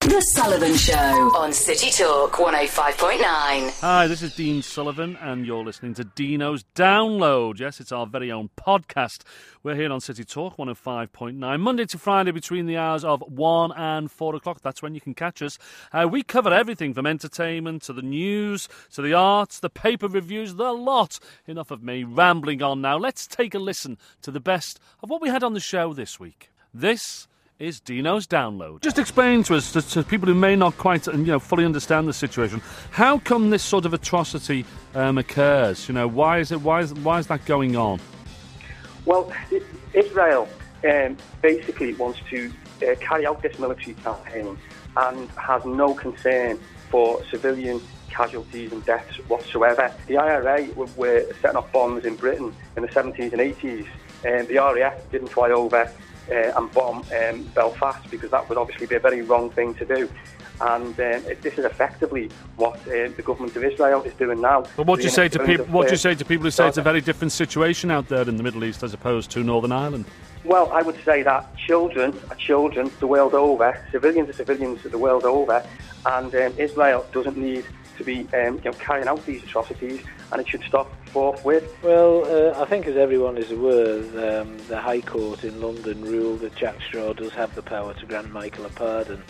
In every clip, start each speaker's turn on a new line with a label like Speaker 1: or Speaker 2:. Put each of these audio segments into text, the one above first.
Speaker 1: The Sullivan Show on City Talk 105.9.
Speaker 2: Hi, this is Dean Sullivan, and you're listening to Dino's Download. Yes, it's our very own podcast. We're here on City Talk 105.9, Monday to Friday between the hours of 1 and 4 o'clock. That's when you can catch us. We cover everything from entertainment to the news, to the arts, the paper reviews, the lot. Enough of me rambling on now. Let's take a listen to the best of what we had on the show this week. This is Dino's Download. Just explain to us, to people who may not quite, fully understand the situation, how come this sort of atrocity occurs? Why is that going on?
Speaker 3: Well, Israel basically wants to carry out this military campaign and has no concern for civilian casualties and deaths whatsoever. The IRA were setting off bombs in Britain in the 70s and 80s, and the RAF didn't fly over and bomb Belfast, because that would obviously be a very wrong thing to do. And this is effectively what the government of Israel is doing now.
Speaker 2: But what do you say to people? What do you say to people who say it's a very different situation out there in the Middle East as opposed to Northern Ireland?
Speaker 3: Well, I would say that children are children the world over, civilians are civilians the world over, and Israel doesn't need to be carrying out these atrocities, and it should stop forthwith.
Speaker 4: Well, I think, as everyone is aware, the High Court in London ruled that Jack Straw does have the power to grant Michael a pardon.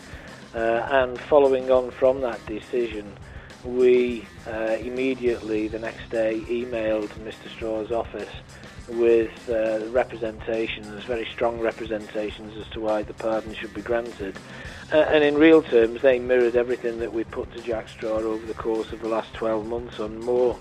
Speaker 4: And following on from that decision, we immediately, the next day, emailed Mr. Straw's office with representations, very strong representations as to why the pardon should be granted. And in real terms, they mirrored everything that we put to Jack Straw over the course of the last 12 months and more.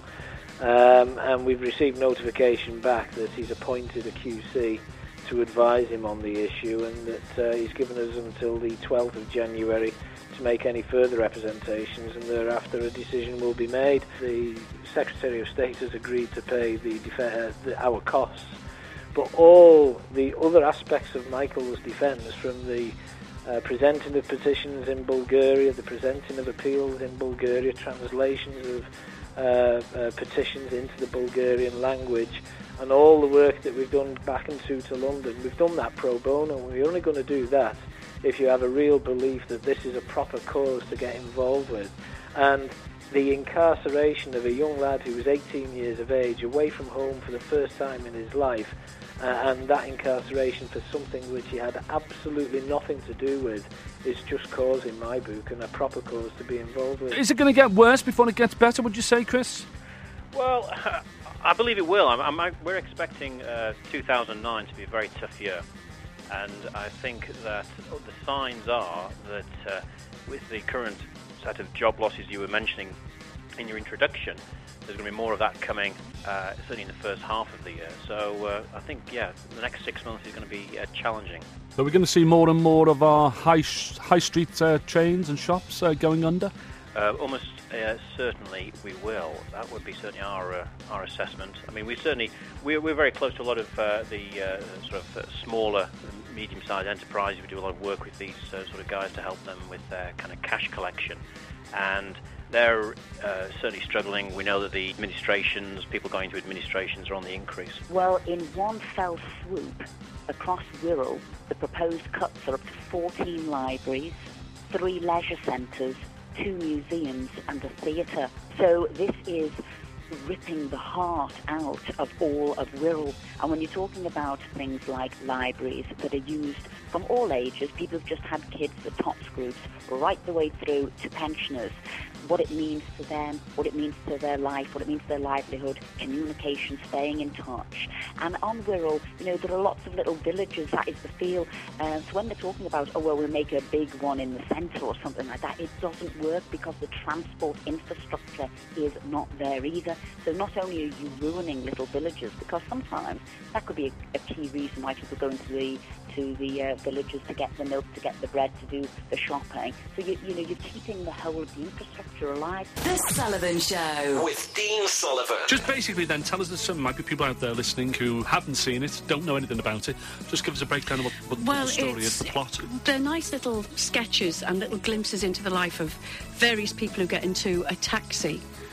Speaker 4: And we've received notification back that he's appointed a QC to advise him on the issue, and that he's given us until the 12th of January to make any further representations, and thereafter a decision will be made. The Secretary of State has agreed to pay our costs, but all the other aspects of Michael's defence, from the presenting of petitions in Bulgaria, the presenting of appeals in Bulgaria, translations of petitions into the Bulgarian language, and all the work that we've done back and to London, we've done that pro bono, and we're only going to do that if you have a real belief that this is a proper cause to get involved with. And the incarceration of a young lad who was 18 years of age, away from home for the first time in his life, and that incarceration for something which he had absolutely nothing to do with, is just cause, in my book, and a proper cause to be involved with.
Speaker 2: Is it going to get worse before it gets better, would you say, Chris?
Speaker 5: Well, I believe it will. We're expecting 2009 to be a very tough year. And I think that the signs are that with the current set of job losses you were mentioning in your introduction, there's going to be more of that coming, certainly in the first half of the year. So I think, the next 6 months is going to be challenging.
Speaker 2: So we're going to see more and more of our high street chains and shops going under?
Speaker 5: Almost certainly we will. That would be certainly our assessment. I mean, we're very close to a lot of the sort of smaller, medium-sized enterprises. We do a lot of work with these sort of guys to help them with their kind of cash collection, and they're certainly struggling. We know that the administrations, people going to administrations, are on the increase.
Speaker 6: Well, in one fell swoop across Wirral, the proposed cuts are up to 14 libraries, 3 leisure centres, 2 museums and a theatre. So this is ripping the heart out of all of Wirral. And when you're talking about things like libraries that are used from all ages, people who've just had kids, the TOPS groups, right the way through to pensioners, what it means to them, what it means to their life, what it means to their livelihood, communication, staying in touch. And on Wirral, there are lots of little villages, that is the feel. So when they're talking about, we'll make a big one in the centre or something like that, it doesn't work because the transport infrastructure is not there either. So not only are you ruining little villages, because sometimes that could be a key reason why people go into the villages to get the milk, to get the bread, to do the shopping. So you're keeping the whole of the infrastructure alive.
Speaker 1: The Sullivan Show
Speaker 7: with Dean Sullivan.
Speaker 2: Just basically then tell us that some might be people out there listening who haven't seen it, don't know anything about it. Just give us a breakdown of what the story is, the plot.
Speaker 8: They're nice little sketches and little glimpses into the life of various people who get into a taxi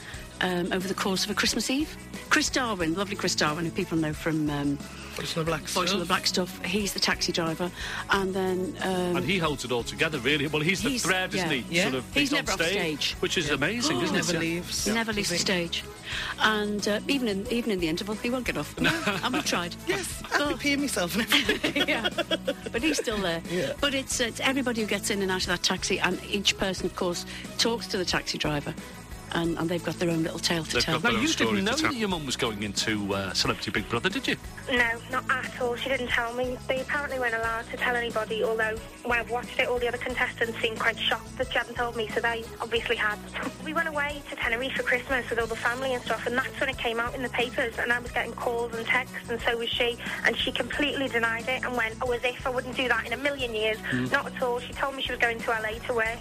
Speaker 7: over the course of a Christmas Eve. Chris Darwin, lovely Chris Darwin, who people know from
Speaker 8: Voice of the Black
Speaker 7: Voice of the Black Stuff. He's the taxi driver, and then
Speaker 2: and he holds it all together, really. Well, he's the thread, isn't he?
Speaker 8: Yeah.
Speaker 2: Sort of,
Speaker 7: he's
Speaker 2: on
Speaker 7: never off stage,
Speaker 2: which is amazing, isn't it?
Speaker 8: Never leaves.
Speaker 7: Never leaves the stage, and even in the interval, he won't get off. No, and we've tried.
Speaker 8: Yes, I'll be peeing myself.
Speaker 7: Yeah, but he's still there.
Speaker 8: Yeah.
Speaker 7: But it's everybody who gets in and out of that taxi, and each person, of course, talks to the taxi driver. And they've got their own little tale to tell.
Speaker 2: Now, you didn't know that your mum was going into Celebrity Big Brother, did you?
Speaker 9: No, not at all. She didn't tell me. They apparently weren't allowed to tell anybody, although when I've watched it, all the other contestants seemed quite shocked that she hadn't told me, so they obviously had. We went away to Tenerife for Christmas with all the family and stuff, and that's when it came out in the papers, and I was getting calls and texts, and so was she, and she completely denied it and went, as if I wouldn't do that in a million years. Not at all. She told me she was going to LA to work.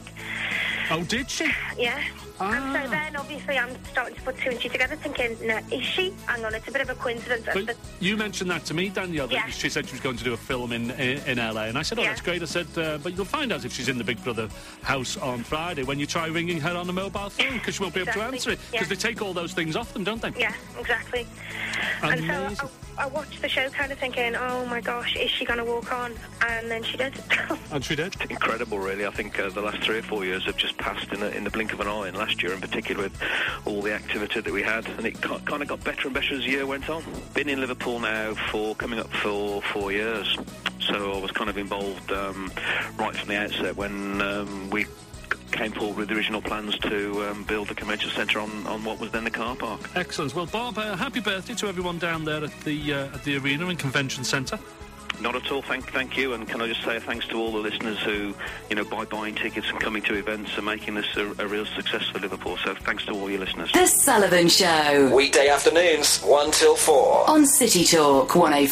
Speaker 2: Oh, did she?
Speaker 9: Yeah. And so then, obviously, I'm starting to put two and two together, thinking, no, is she? Hang on, it's a bit of a coincidence.
Speaker 2: But you mentioned that to me, Danielle, that
Speaker 9: Yeah.
Speaker 2: she said she was going to do a film in LA, and I said, that's great. I said, but you'll find out if she's in the Big Brother house on Friday when you try ringing her on the mobile phone, because she won't be able to answer it, because they take all those things off them, don't they?
Speaker 9: Yeah, exactly.
Speaker 2: Amazing.
Speaker 9: And so I watched the show kind of thinking, oh my gosh, is she going to walk on? And then she did.
Speaker 2: And she did.
Speaker 10: Incredible, really. I think the last 3 or 4 years have just passed in the blink of an eye, and last year in particular with all the activity that we had, and it kind of got better and better as the year went on. Been in Liverpool now for coming up for 4 years, so I was kind of involved right from the outset when we came forward with the original plans to build the convention centre on what was then the car park.
Speaker 2: Excellent. Well, Bob, happy birthday to everyone down there at the arena and convention centre.
Speaker 10: Not at all, thank you, and can I just say thanks to all the listeners who, by buying tickets and coming to events and making this a real success for Liverpool, so thanks to all your listeners.
Speaker 1: The Sullivan Show.
Speaker 11: Weekday afternoons, 1 till 4.
Speaker 1: On City Talk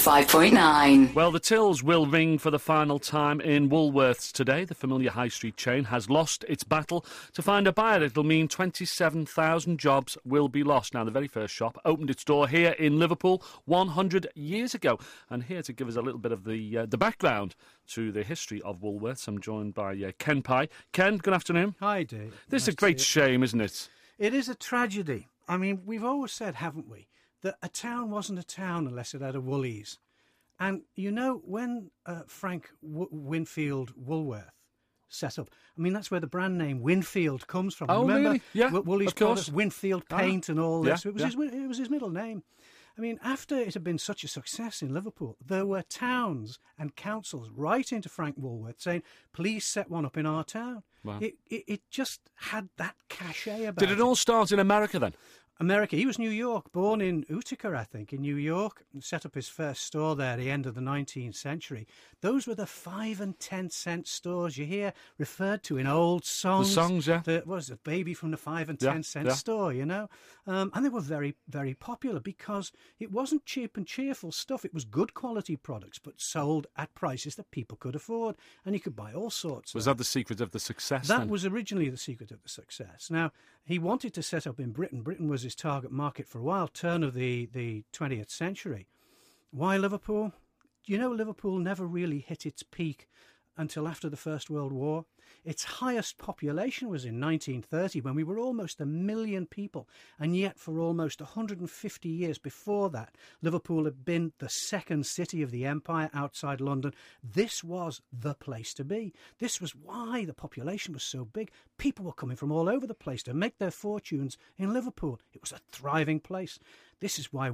Speaker 1: 105.9.
Speaker 2: Well, the tills will ring for the final time in Woolworths today. The familiar high street chain has lost its battle to find a buyer. It'll mean 27,000 jobs will be lost. Now, the very first shop opened its door here in Liverpool 100 years ago. And here to give us a little bit of the background to the history of Woolworths, I'm joined by Ken Pye. Ken, good afternoon.
Speaker 12: Hi, Dave.
Speaker 2: This is a great shame, isn't it?
Speaker 12: It is a tragedy. I mean, we've always said, haven't we, that a town wasn't a town unless it had a Woolies. And, when Frank Winfield Woolworth set up, I mean, that's where the brand name Winfield comes from.
Speaker 2: Oh,
Speaker 12: remember?
Speaker 2: really? Yeah,
Speaker 12: Woolies
Speaker 2: of course.
Speaker 12: products, Winfield paint and all this.
Speaker 2: Yeah,
Speaker 12: it was his middle name. I mean, after it had been such a success in Liverpool, there were towns and councils writing to Frank Woolworth saying, please set one up in our town.
Speaker 2: Wow.
Speaker 12: It just had that cachet about it.
Speaker 2: Did it all start in America then?
Speaker 12: America. He was New York, born in Utica, I think, in New York, and set up his first store there at the end of the 19th century. Those were the 5 and 10 cent stores you hear referred to in old songs.
Speaker 2: The songs, yeah.
Speaker 12: What was it, Baby from the 5 and 10 cent store, And they were very, very popular because it wasn't cheap and cheerful stuff. It was good quality products, but sold at prices that people could afford, and you could buy all sorts.
Speaker 2: Was that the secret of the success
Speaker 12: That
Speaker 2: then?
Speaker 12: was originally the secret of the success. Now, he wanted to set up in Britain. Britain was his target market for a while, turn of the 20th century. Why Liverpool? Liverpool never really hit its peak until after the First World War. Its highest population was in 1930, when we were almost 1 million people, and yet for almost 150 years before that, Liverpool had been the second city of the empire outside London. This was the place to be. This was why the population was so big. People were coming from all over the place to make their fortunes in Liverpool. It was a thriving place. This is why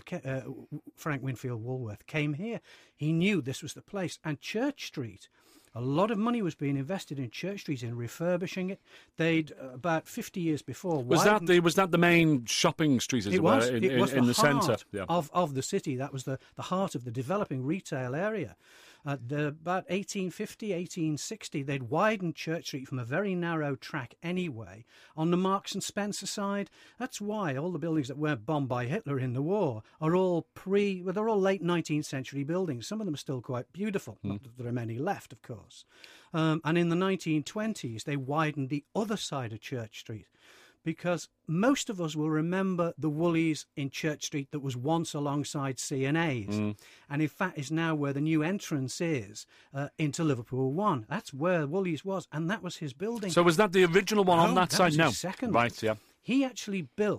Speaker 12: Frank Winfield Woolworth came here. He knew this was the place. And Church Street, a lot of money was being invested in Church Street, in refurbishing it. They'd, about 50 years before...
Speaker 2: Was that the main shopping street, as it were, in the centre?
Speaker 12: Of the city. That was the heart of the developing retail area. About 1850, 1860, they'd widened Church Street from a very narrow track anyway on the Marks and Spencer side. That's why all the buildings that weren't bombed by Hitler in the war are all they're all late 19th century buildings. Some of them are still quite beautiful. Not that there are many left, of course. And in the 1920s, they widened the other side of Church Street, because most of us will remember the Woolies in Church Street that was once alongside C&A's, and in fact is now where the new entrance is into Liverpool 1. That's where Woolies was, and that was his building.
Speaker 2: So was that the original one on that side?
Speaker 12: Was
Speaker 2: No.
Speaker 12: his second.
Speaker 2: Right, yeah.
Speaker 12: He actually built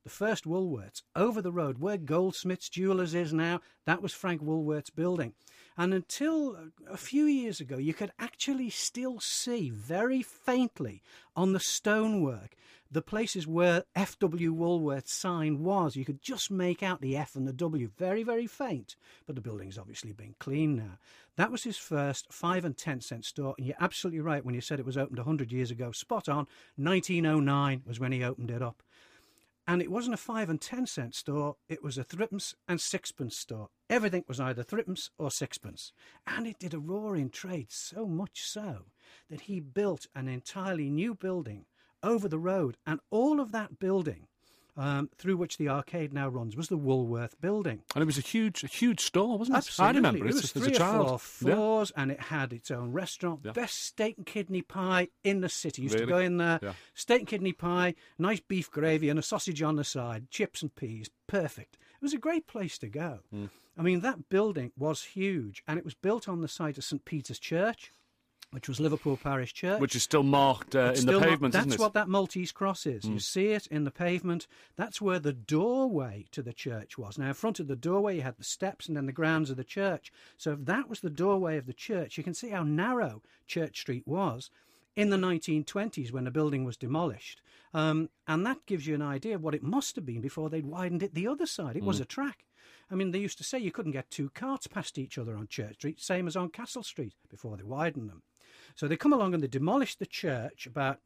Speaker 12: the first Woolworths, over the road where Goldsmiths Jewellers is now, that was Frank Woolworth's building. And until a few years ago, you could actually still see very faintly on the stonework the places where F.W. Woolworth's sign was. You could just make out the F and the W, very, very faint. But the building's obviously been cleaned now. That was his first 5 and 10 cent store. And you're absolutely right when you said it was opened 100 years ago. Spot on. 1909 was when he opened it up. And it wasn't a 5 and 10 cent store, it was a threepence and sixpence store. Everything was either threepence or sixpence. And it did a roaring trade, so much so that he built an entirely new building over the road. And all of that building, through which the arcade now runs, was the Woolworth building.
Speaker 2: And it was a huge store, wasn't it?
Speaker 12: Absolutely.
Speaker 2: I remember
Speaker 12: it
Speaker 2: it
Speaker 12: was
Speaker 2: as
Speaker 12: 3
Speaker 2: a child.
Speaker 12: or 4 floors, and it had its own restaurant.
Speaker 2: Yeah.
Speaker 12: Best steak and kidney pie in the city. Used
Speaker 2: Really?
Speaker 12: to go in there,
Speaker 2: Yeah.
Speaker 12: steak and kidney pie, nice beef gravy and a sausage on the side, chips and peas. Perfect. It was a great place to go. I mean, that building was huge, and it was built on the site of St. Peter's Church, which was Liverpool Parish Church.
Speaker 2: Which is still marked in the pavement, isn't it?
Speaker 12: That's what that Maltese cross is. You see it in the pavement. That's where the doorway to the church was. Now, in front of the doorway, you had the steps and then the grounds of the church. So if that was the doorway of the church, you can see how narrow Church Street was in the 1920s when the building was demolished. And that gives you an idea of what it must have been before they'd widened it the other side. It was a track. I mean, they used to say you couldn't get 2 carts past each other on Church Street, same as on Castle Street, before they widened them. So they come along and they demolished the church about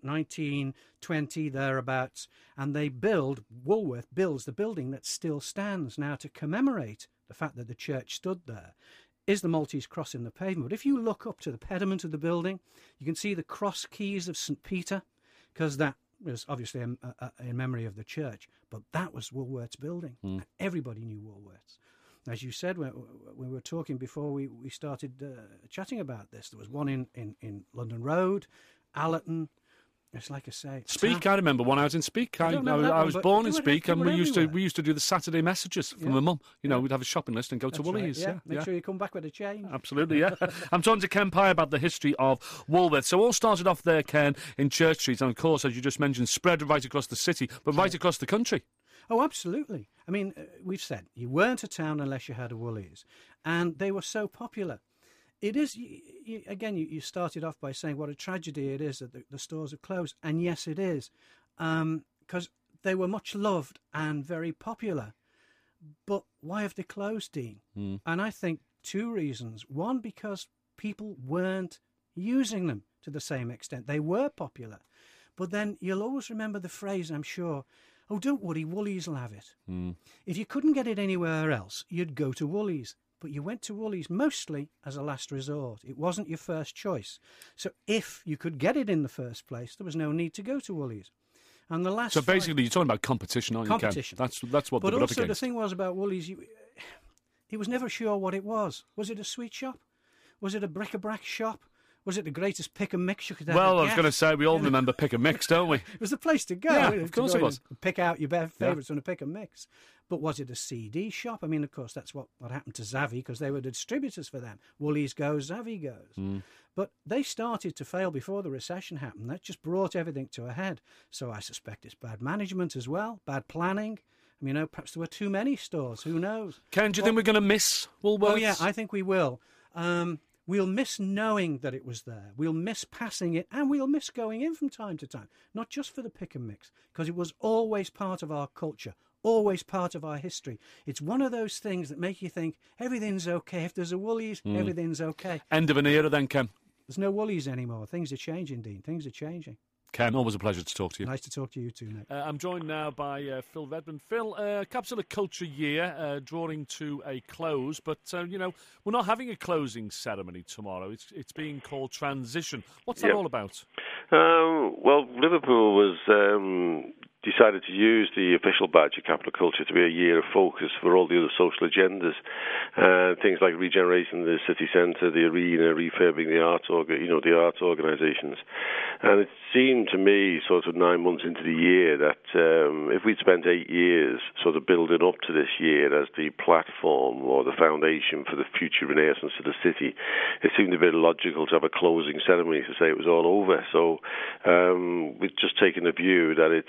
Speaker 12: 1920, thereabouts, and Woolworth builds the building that still stands now to commemorate the fact that the church stood there, is the Maltese cross in the pavement. But if you look up to the pediment of the building, you can see the cross keys of St. Peter, because that was obviously in memory of the church, but that was Woolworth's building. And everybody knew Woolworths. As you said, when we were talking before we started chatting about this, there was one in London Road, Allerton. It's like I say,
Speaker 2: Speke. I remember one out in Speke. I was born in Speke, and we used to do the Saturday messages from my mum. You know, we'd have a shopping list and go to Woolies.
Speaker 12: Right, Make sure you come back with a change.
Speaker 2: Absolutely, yeah. I'm talking to Ken Pye about the history of Woolworths. So all started off there, Ken, in Church Street, and of course, as you just mentioned, spread right across the city, but right across the country.
Speaker 12: Oh, absolutely. I mean, we've said you weren't a town unless you had a Woolies, and they were so popular. It is, you started off by saying what a tragedy it is that the stores have closed, and yes, it is, because they were much loved and very popular. But why have they closed, Dean? And I think 2 reasons. One, because people weren't using them to the same extent. They were popular. But then you'll always remember the phrase, I'm sure, oh, don't worry, Woolies will have it. If you couldn't get it anywhere else, you'd go to Woolies. But you went to Woolies mostly as a last resort. It wasn't your first choice. So if you could get it in the first place, there was no need to go to Woolies. And the last.
Speaker 2: So basically, you're talking about competition, aren't you, Ken?
Speaker 12: Competition.
Speaker 2: That's what they
Speaker 12: were up against. But also the thing was about Woolies, he was never sure what it was. Was it a sweet shop? Was it a bric-a-brac shop? Was it the greatest pick and mix you could ever get?
Speaker 2: Well, I was going to say, we all remember pick and mix, don't we?
Speaker 12: It was the place to go.
Speaker 2: Yeah, of course it was.
Speaker 12: Pick out your favourites from the pick and mix. But was it a CD shop? I mean, of course, that's what happened to Zavvi, because they were the distributors for them. Woolies goes, Zavvi goes. But they started to fail before the recession happened. That just brought everything to a head. So I suspect it's bad management as well, bad planning. I mean, perhaps there were too many stores. Who knows?
Speaker 2: Ken, do you think we're going to miss Woolworths?
Speaker 12: Oh, yeah, I think we will. We'll miss knowing that it was there. We'll miss passing it, and we'll miss going in from time to time. Not just for the pick and mix, because it was always part of our culture, always part of our history. It's one of those things that make you think everything's okay. If there's a Woolies, everything's okay.
Speaker 2: End of an era then, Ken.
Speaker 12: There's no Woolies anymore. Things are changing, Dean. Things are changing.
Speaker 2: Ken, always a pleasure to talk to you.
Speaker 12: Nice to talk to you too, Nick.
Speaker 2: I'm joined now by Phil Redmond. Phil, Capsule Culture Year drawing to a close, but, we're not having a closing ceremony tomorrow. It's being called Transition. What's that all about?
Speaker 13: Well, Liverpool was decided to use the official badge of Capital Culture to be a year of focus for all the other social agendas, things like regenerating the city centre, the arena, refurbing the arts organisations. And it seemed to me, sort of 9 months into the year, that if we'd spent 8 years sort of building up to this year as the platform or the foundation for the future renaissance of the city, it seemed a bit illogical to have a closing ceremony to say it was all over. So we've just taken the view that this is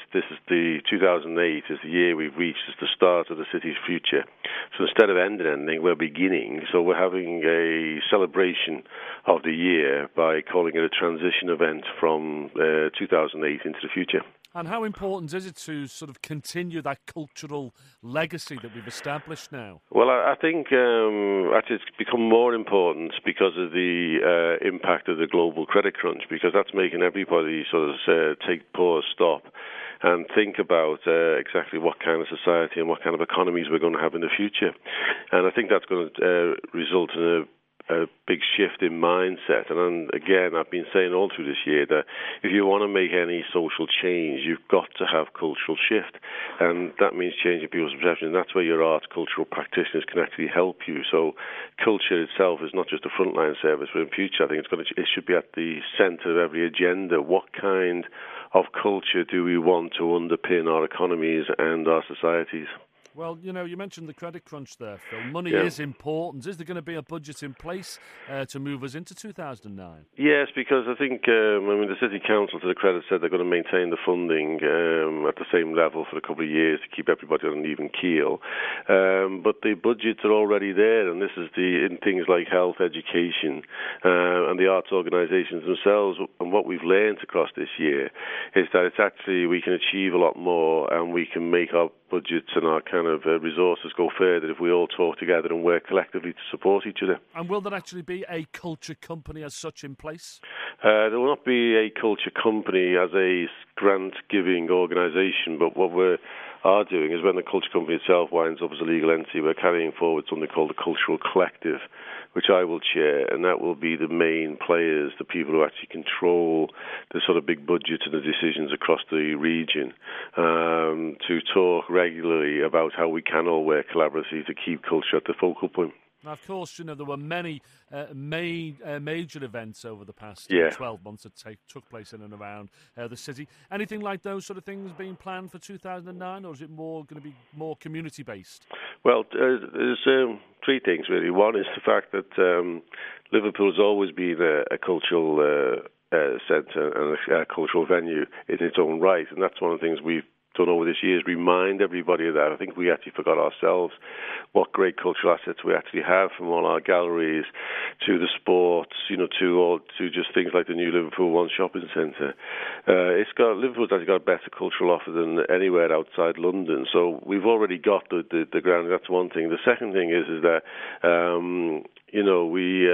Speaker 13: the 2008 is the year we've reached as the start of the city's future. So instead of ending anything, we're beginning. So we're having a celebration of the year by calling it a transition event from 2008 into the future.
Speaker 2: And how important is it to sort of continue that cultural legacy that we've established now?
Speaker 13: Well, I think actually it's become more important because of the impact of the global credit crunch, because that's making everybody sort of pause, stop, and think about exactly what kind of society and what kind of economies we're going to have in the future. And I think that's going to result in a big shift in mindset. And again, I've been saying all through this year that if you want to make any social change, you've got to have cultural shift. And that means changing people's perception. And that's where your arts cultural practitioners can actually help you. So culture itself is not just a frontline service, but in future I think it should be at the centre of every agenda. What kind of culture do we want to underpin our economies and our societies?
Speaker 2: Well, you know, you mentioned the credit crunch there, Phil. Money is important. Is there going to be a budget in place to move us into 2009?
Speaker 13: Yes, because I think, the City Council, to the credit, said they're going to maintain the funding at the same level for a couple of years to keep everybody on an even keel. But the budgets are already there, and this is in things like health, education, and the arts organisations themselves. And what we've learned across this year is that it's actually, we can achieve a lot more, and we can make our budgets and our kind of resources go further if we all talk together and work collectively to support each other.
Speaker 2: And will there actually be a culture company as such in place?
Speaker 13: There will not be a culture company as a grant-giving organisation, but what we are doing is when the culture company itself winds up as a legal entity, we're carrying forward something called the Cultural Collective, which I will chair, and that will be the main players, the people who actually control the sort of big budgets and the decisions across the region, to talk regularly about how we can all work collaboratively to keep culture at the focal point.
Speaker 2: Now, of course, you know, there were many major events over the past 12 months that took place in and around the city. Anything like those sort of things being planned for 2009, or is it going to be more community-based?
Speaker 13: Well, there's three things, really. One is the fact that Liverpool has always been a cultural centre and a cultural venue in its own right, and that's one of the things we've done over this year is remind everybody of that. I think we actually forgot ourselves what great cultural assets we actually have, from all our galleries to the sports, you know, to just things like the new Liverpool One shopping centre. Liverpool's actually got a better cultural offer than anywhere outside London. So we've already got the ground. That's one thing. The second thing is that we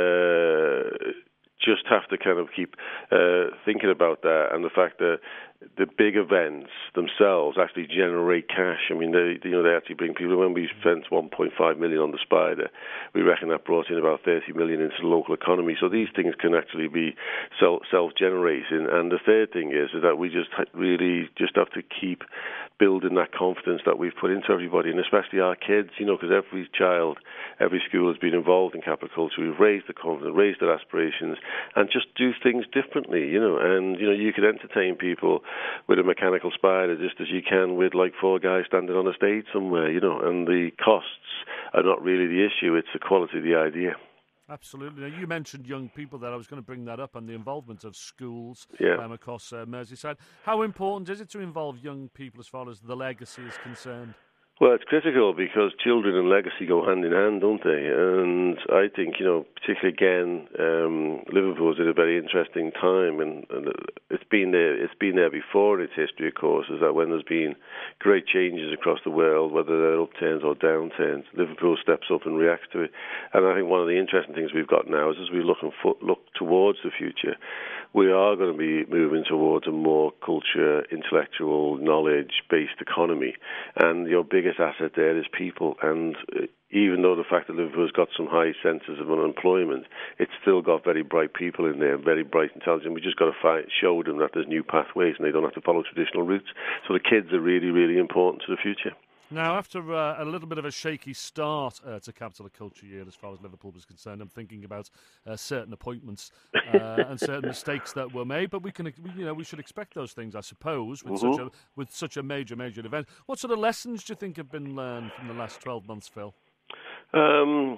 Speaker 13: just have to kind of keep thinking about that, and the fact that the big events themselves actually generate cash. I mean, they actually bring people. When we spent 1.5 million on the Spider, we reckon that brought in about 30 million into the local economy. So these things can actually be self-generating. And the third thing is that we just really have to keep building that confidence that we've put into everybody, and especially our kids, because every child, every school has been involved in capital culture. We've raised the confidence, raised their aspirations, and just do things differently, and you could entertain people with a mechanical Spider just as you can with like four guys standing on a stage somewhere, and the costs are not really the issue, it's the quality of the idea.
Speaker 2: Absolutely. Now, you mentioned young people there. I was going to bring that up, and the involvement of schools across Merseyside. How important is it to involve young people as far as the legacy is concerned?
Speaker 13: Well, it's critical because children and legacy go hand in hand, don't they? And I think, particularly again, Liverpool's at a very interesting time, and it's been there before in its history, of course, is that when there's been great changes across the world, whether they're upturns or downturns, Liverpool steps up and reacts to it. And I think one of the interesting things we've got now is as we look towards the future, we are going to be moving towards a more culture, intellectual, knowledge-based economy. And your biggest asset there is people. And even though the fact that Liverpool's got some high centres of unemployment, it's still got very bright people in there, very bright, intelligent. We just got to show them that there's new pathways and they don't have to follow traditional routes. So the kids are really, really important to the future.
Speaker 2: Now, after a little bit of a shaky start to Capital Culture Year, as far as Liverpool was concerned, I'm thinking about certain appointments and certain mistakes that were made. But we should expect those things, I suppose, with such a major event. What sort of lessons do you think have been learned from the last 12 months, Phil?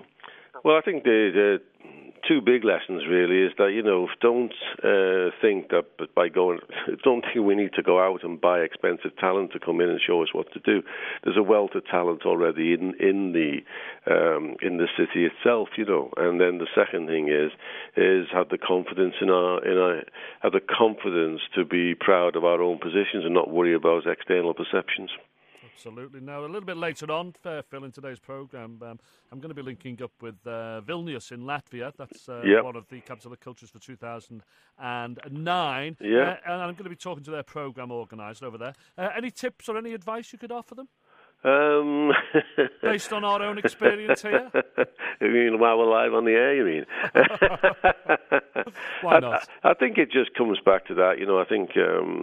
Speaker 13: Well, I think the two big lessons really is that, don't think that don't think we need to go out and buy expensive talent to come in and show us what to do. There's a wealth of talent already in the city itself, And then the second thing is have the confidence have the confidence to be proud of our own positions and not worry about external perceptions.
Speaker 2: Absolutely. Now, a little bit later on, Phil, in today's programme, I'm going to be linking up with Vilnius in Latvia. That's one of the capital of cultures for 2009.
Speaker 13: Yeah.
Speaker 2: And I'm going to be talking to their programme organiser over there. Any tips or any advice you could offer them? Based on our own experience here?
Speaker 13: You mean while we're live on the air, you mean?
Speaker 2: Why not?
Speaker 13: I think it just comes back to that. I think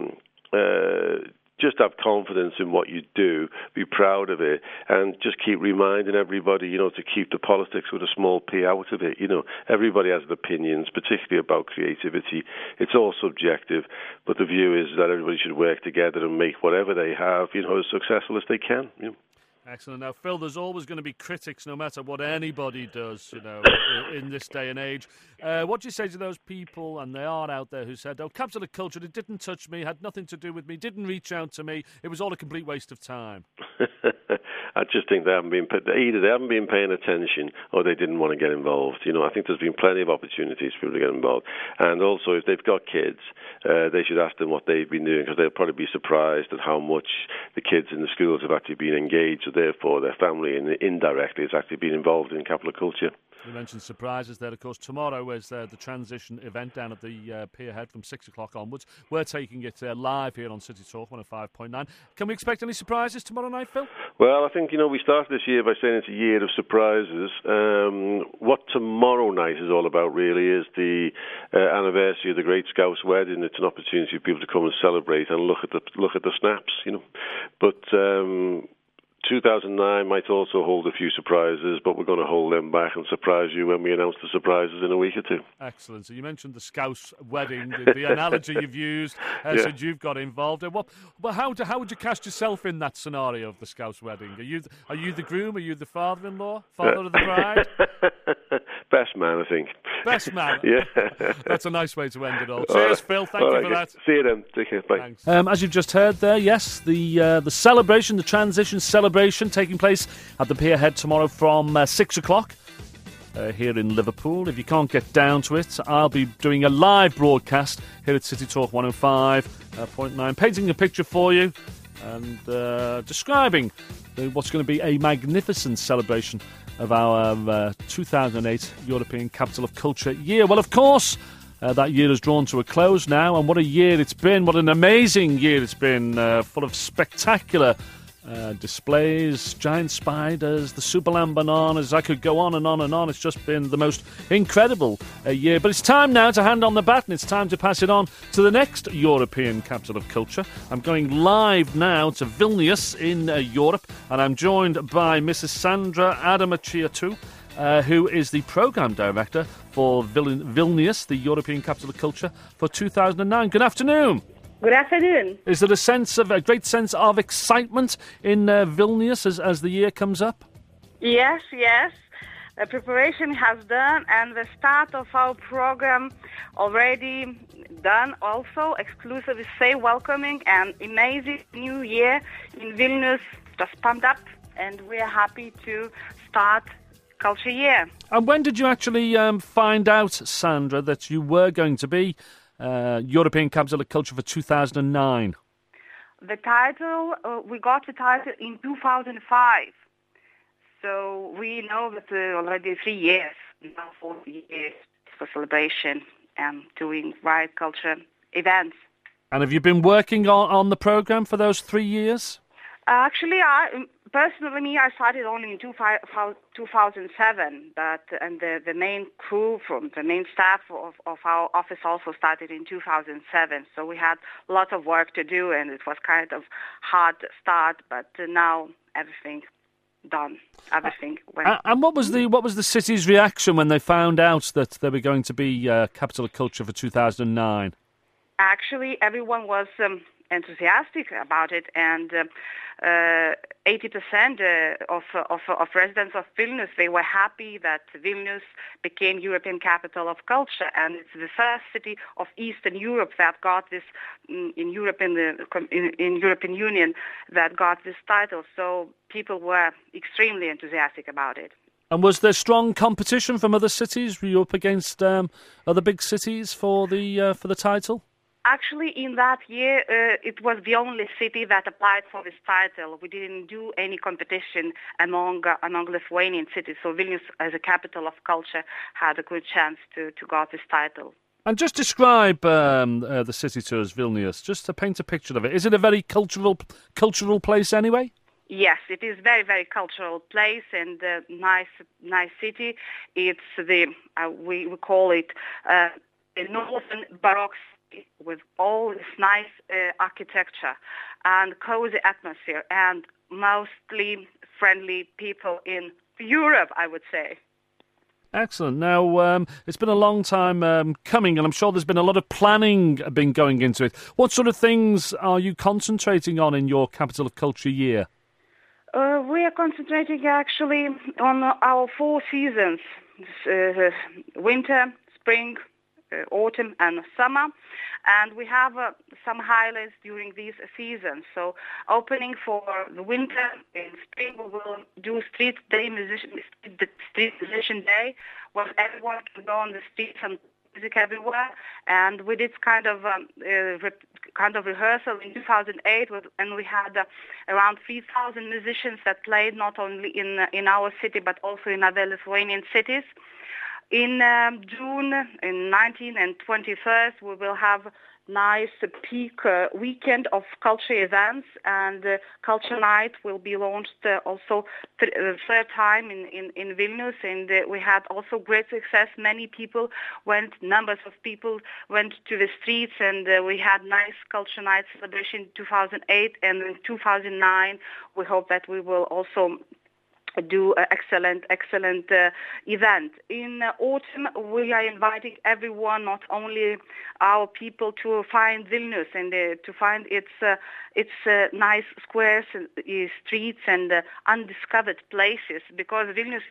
Speaker 13: just have confidence in what you do, be proud of it, and just keep reminding everybody, to keep the politics with a small p out of it. Everybody has opinions, particularly about creativity. It's all subjective, but the view is that everybody should work together and make whatever they have, as successful as they can.
Speaker 2: Excellent. Now, Phil, there's always going to be critics no matter what anybody does, in this day and age. What do you say to those people, and they are out there, who said, capital of culture, it didn't touch me, had nothing to do with me, didn't reach out to me, it was all a complete waste of time?
Speaker 13: I just think they haven't been paying attention or they didn't want to get involved. I think there's been plenty of opportunities for people to get involved. And also, if they've got kids, they should ask them what they've been doing, because they'll probably be surprised at how much the kids in the schools have actually been engaged. So therefore, their family indirectly has actually been involved in capital culture.
Speaker 2: You mentioned surprises there. Of course, tomorrow is the transition event down at the Pier Head from 6 o'clock onwards. We're taking it live here on City Talk 105.9. Can we expect any surprises tomorrow night, Phil?
Speaker 13: Well, I think, we started this year by saying it's a year of surprises. What tomorrow night is all about, really, is the anniversary of the Great Scouse Wedding. It's an opportunity for people to come and celebrate and look at the snaps, But 2009 might also hold a few surprises, but we're going to hold them back and surprise you when we announce the surprises in a week or two.
Speaker 2: Excellent. So you mentioned the Scouse Wedding, the analogy you've used since you've got involved. How would you cast yourself in that scenario of the Scouse Wedding? Are you the groom? Are you the father-in-law? Father of the bride?
Speaker 13: Best man, I think.
Speaker 2: Best man?
Speaker 13: Yeah.
Speaker 2: That's a nice way to end it all. Cheers, Phil. Thank you for that.
Speaker 13: See you then. Take care. Bye.
Speaker 2: Thanks. As you've just heard there, yes, the celebration, the transition celebration taking place at the Pier Head tomorrow from 6 o'clock here in Liverpool. If you can't get down to it, I'll be doing a live broadcast here at City Talk 105.9, painting a picture for you and describing what's going to be a magnificent celebration of our 2008 European Capital of Culture year. Well, of course, that year has drawn to a close now, and what a year it's been. What an amazing year it's been, full of spectacular displays, giant spiders, the Superland bananas. I could go on and on and on. It's just been the most incredible year. But it's time now to hand on the baton. It's time to pass it on to the next European Capital of Culture. I'm going live now to Vilnius in Europe, and I'm joined by Mrs. Sandra Adamochiatou, who is the Programme Director for Vilnius, the European Capital of Culture for 2009. Good afternoon.
Speaker 14: Good afternoon.
Speaker 2: Is there a great sense of excitement in Vilnius as the year comes up?
Speaker 14: Yes. Preparation has done, and the start of our program already done. Also, exclusively say welcoming and amazing new year in Vilnius just pumped up, and we are happy to start Culture Year.
Speaker 2: And when did you actually find out, Sandra, that you were going to be European Capital of Culture for 2009?
Speaker 14: The title, we got the title in 2005. So we know that already 3 years, now 4 years for celebration and doing right culture events. And
Speaker 2: have you been working on the programme for those 3 years?
Speaker 14: Actually, I started only in 2007, and the main crew from the main staff of our office also started in 2007. So we had lots of work to do, and it was kind of hard start. But now everything done. Everything went.
Speaker 2: And what was the city's reaction when they found out that they were going to be Capital of Culture for 2009?
Speaker 14: Actually, everyone was enthusiastic about it, and 80% of residents of Vilnius, they were happy that Vilnius became European capital of culture, and it's the first city of Eastern Europe that got this in European Union that got this title. So people were extremely enthusiastic about it.
Speaker 2: And was there strong competition from other cities? Were you up against other big cities for the title?
Speaker 14: Actually, in that year, it was the only city that applied for this title. We didn't do any competition among Lithuanian cities. So Vilnius, as a capital of culture, had a good chance to get this title.
Speaker 2: And just describe the city to us, Vilnius, just to paint a picture of it. Is it a very cultural place anyway?
Speaker 14: Yes, it is very, very cultural place and nice city. It's we call it a northern Baroque city with all this nice architecture and cozy atmosphere and mostly friendly people in Europe, I would say.
Speaker 2: Excellent. Now, it's been a long time coming, and I'm sure there's been a lot of planning been going into it. What sort of things are you concentrating on in your Capital of Culture year?
Speaker 14: We are concentrating actually on our 4 seasons, winter, spring, autumn and summer, and we have some highlights during these seasons. So opening for the winter, in spring we will do Street Musician Day, where everyone can go on the streets and music everywhere, and we did kind of rehearsal in 2008, and we had around 3,000 musicians that played not only in our city but also in other Lithuanian cities. In June, in 19th and 21st, we will have nice peak weekend of culture events, and Culture Night will be launched also third time in Vilnius, and we had also great success. Numbers of people went to the streets, and we had nice Culture Night celebration in 2008, and in 2009 we hope that we will also do an excellent event. In autumn, we are inviting everyone, not only our people, to find Vilnius and to find its nice squares, streets, and undiscovered places. Because Vilnius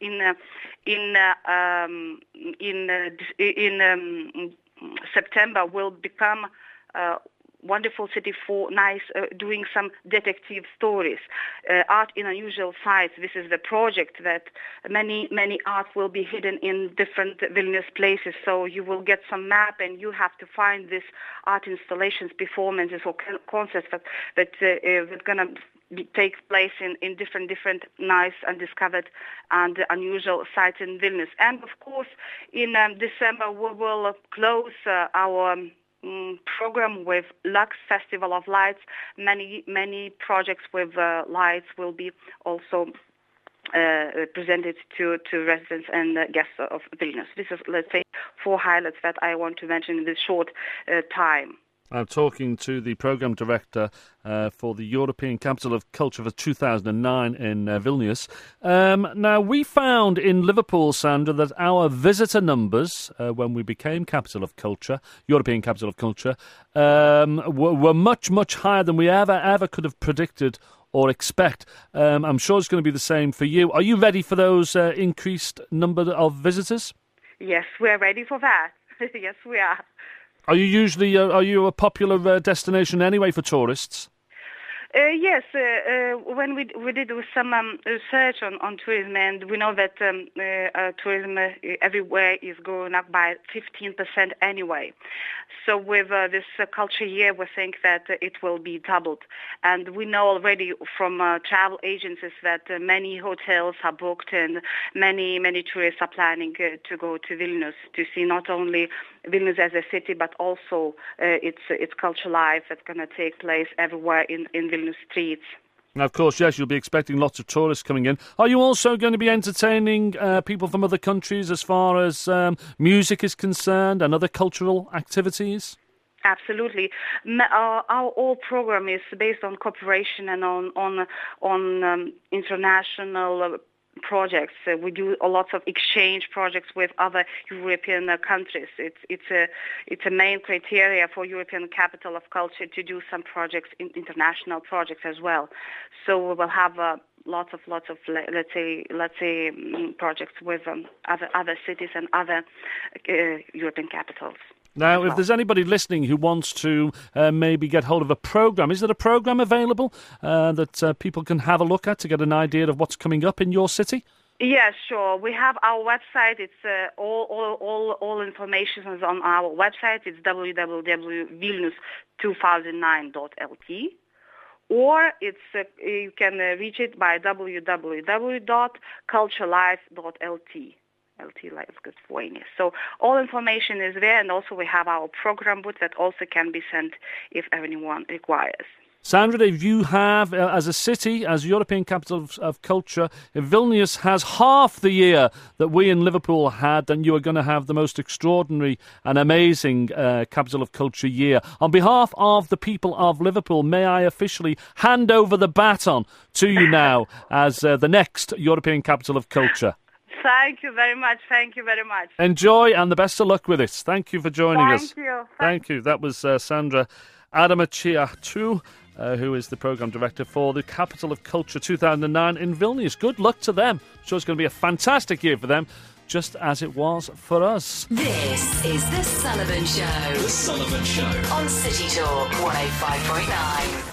Speaker 14: in September will become wonderful city for doing some detective stories, art in unusual sites. This is the project that many art will be hidden in different Vilnius places. So you will get some map, and you have to find these art installations, performances, or concerts that gonna take place in different nice, undiscovered, and unusual sites in Vilnius. And of course, in December we will close our program with Lux Festival of Lights. Many projects with lights will be also presented to residents and guests of Vilnius. This is, let's say, 4 highlights that I want to mention in this short time.
Speaker 2: I'm talking to the Programme Director for the European Capital of Culture for 2009 in Vilnius. Now, we found in Liverpool, Sandra, that our visitor numbers, when we became Capital of Culture, European Capital of Culture, were much, much higher than we ever could have predicted or expect. I'm sure it's going to be the same for you. Are you ready for those increased number of visitors?
Speaker 14: Yes, we're ready for that. Yes, we are.
Speaker 2: Are you a popular destination anyway for tourists?
Speaker 14: Yes, when we did some research on tourism, and we know that tourism everywhere is going up by 15% anyway. So with this culture year, we think that it will be doubled. And we know already from travel agencies that many hotels are booked, and many tourists are planning to go to Vilnius to see not only Vilnius as a city, but also its culture life that's going to take place everywhere in Vilnius streets.
Speaker 2: Now, of course, yes, you'll be expecting lots of tourists coming in. Are you also going to be entertaining people from other countries as far as music is concerned and other cultural activities?
Speaker 14: Absolutely. Our whole program is based on cooperation and on international projects. We do a lot of exchange projects with other European countries. It's a main criteria for European Capital of Culture to do some projects, international projects as well. So we will have lots of let's say projects with other cities and other European capitals.
Speaker 2: Now, if there's anybody listening who wants to maybe get hold of a programme, is there a programme available that people can have a look at to get an idea of what's coming up in your city?
Speaker 14: Yeah, sure. We have our website. It's all information is on our website. It's www.vilnius2009.lt. Or you can reach it by www.culturelife.lt. LT like Lithuania. So all information is there, and also we have our program book that also can be sent if anyone requires.
Speaker 2: Sandra, if you have, as a city, as European Capital of Culture, if Vilnius has half the year that we in Liverpool had, then you are going to have the most extraordinary and amazing Capital of Culture year. On behalf of the people of Liverpool, may I officially hand over the baton to you now as the next European Capital of Culture.
Speaker 14: Thank you very much. Thank you very much.
Speaker 2: Enjoy and the best of luck with it. Thank you for joining us.
Speaker 14: Thank you.
Speaker 2: Thank you. That was Sandra Adamachiatu, who is the Programme Director for the Capital of Culture 2009 in Vilnius. Good luck to them. I'm sure it's going to be a fantastic year for them, just as it was for us.
Speaker 1: This is The Sullivan Show.
Speaker 11: The Sullivan Show.
Speaker 1: On City Talk 105.9.